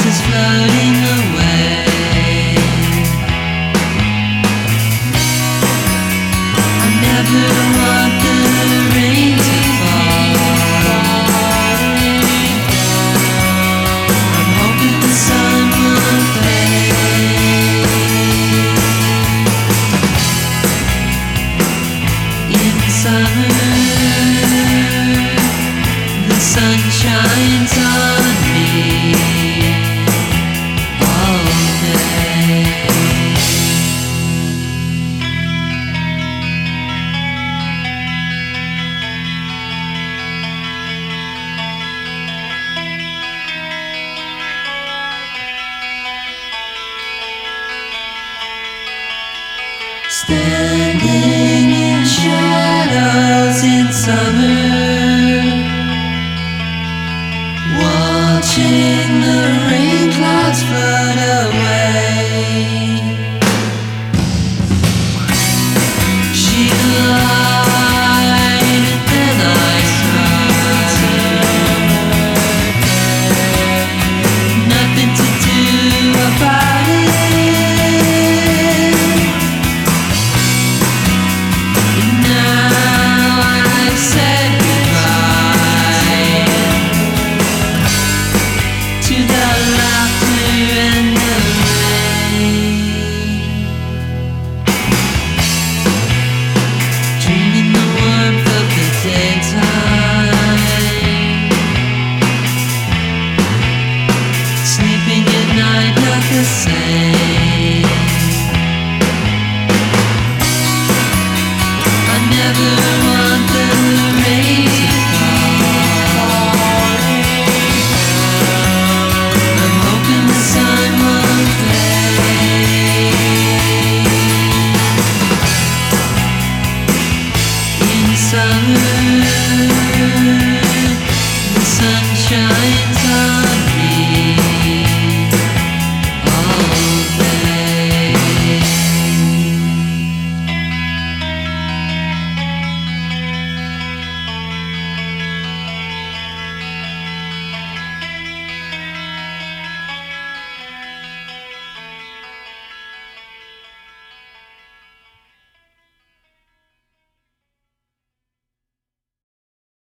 is floating away. I never want the rain to fall. I'm hoping the sun will fade. In summer, the sun shines on me all day. Standing in shadows in summer, watching the rain clouds float away. She lied and then I saw nothing to do about it. And now I've said goodbye to the laughter and the rain, dreaming the warmth of the daytime, sleeping at night not the same. I never want the rain to fall. I'm hoping the sun won't fade. In summer, the sun shines on